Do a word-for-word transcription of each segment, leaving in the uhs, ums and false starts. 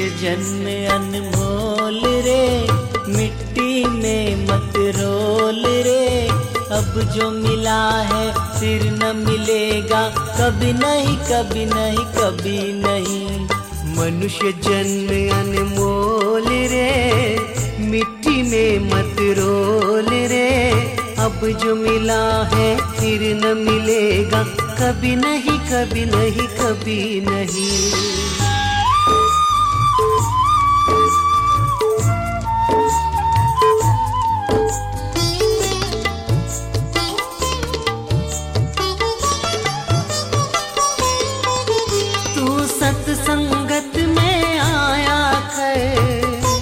मनुष्य जन्म अनमोल रे, मिट्टी में मत रोल रे। अब जो मिला है फिर न मिलेगा, कभी नहीं कभी नहीं कभी नहीं। मनुष्य जन्म अनमोल रे, मिट्टी में मत रोल रे। अब जो मिला है फिर न मिलेगा, कभी नहीं कभी नहीं कभी नहीं। सत्संगत में आया कर,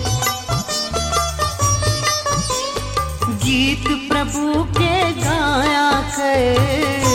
गीत प्रभु के गाया कर।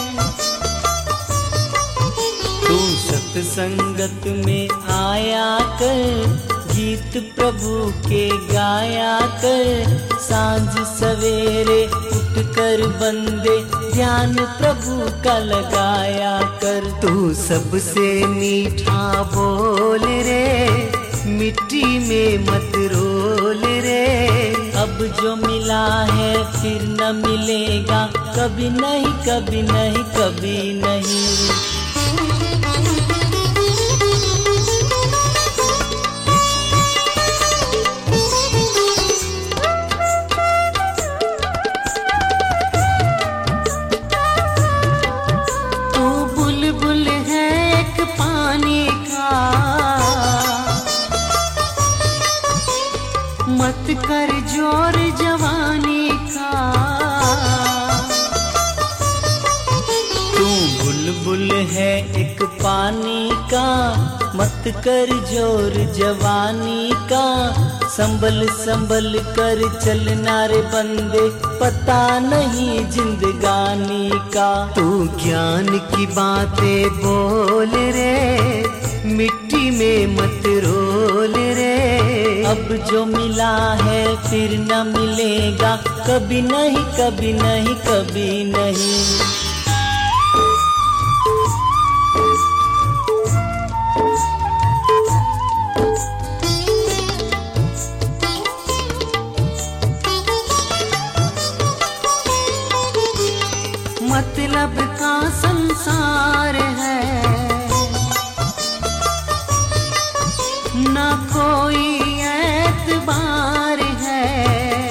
तू सत्संगत में आया कर, गीत प्रभु के गाया कर। सांझ सवेरे उठ कर बंदे ध्यान प्रभु का लगाया कर। तू सबसे मीठा बोल रे, मिट्टी में मत रोल रे। अब जो मिला है फिर न मिलेगा, कभी नहीं कभी नहीं कभी नहीं। मत कर जोर जवानी का, तू बुलबुल है एक पानी का। मत कर जोर जवानी का, संभल संभल कर चलना रे बंदे, पता नहीं जिंदगानी का। तू ज्ञान की बातें बोल रे, मिट्टी में मत रोल रे। अब जो मिला है फिर न मिलेगा, कभी नहीं कभी नहीं कभी नहीं। मतलब का संसार है, ना कोई एतबार है।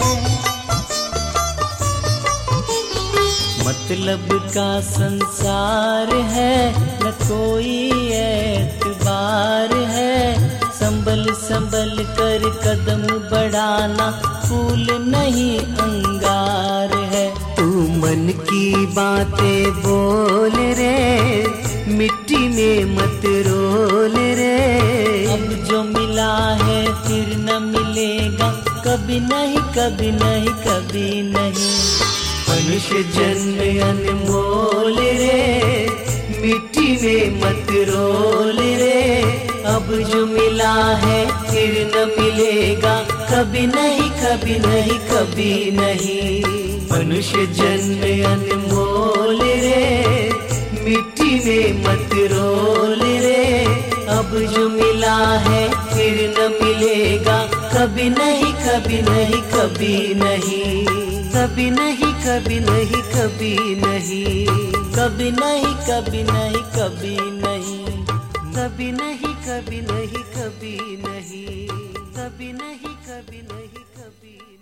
मतलब का संसार है, न कोई एतबार है। संभल संभल कर कदम बढ़ाना, फूल नहीं अंगार है। तू मन की बातें बोल रे, मिट्टी में मत रोल रे। अब जो मिला है फिर न मिलेगा, कभी नहीं कभी नहीं कभी नहीं। मनुष्य जन्म अनमोल रे, मिट्टी में मत रोल रे। अब जो मिला है फिर न मिलेगा, कभी नहीं कभी नहीं कभी नहीं। मनुष्य जन्म अनमोल रे, मिट्टी में मत रोल रे। अब जो मिला है फिर न मिलेगा, कभी नहीं कभी नहीं कभी नहीं। कभी नहीं कभी नहीं कभी नहीं। कभी नहीं कभी नहीं कभी नहीं। कभी नहीं कभी नहीं कभी नहीं। कभी नहीं कभी नहीं कभी